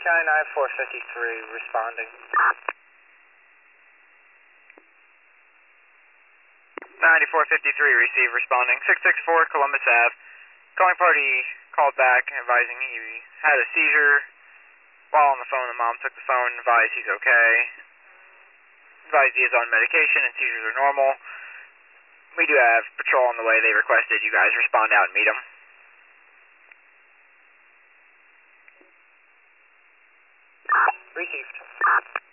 699-453 responding. 9453, receive, responding. 664 Columbus Ave. Calling party called back advising he had a seizure. While on the phone, the mom took the phone, advised he's okay. Advised he is on medication and seizures are normal. We do have patrol on the way. They requested you guys respond out and meet them. Received.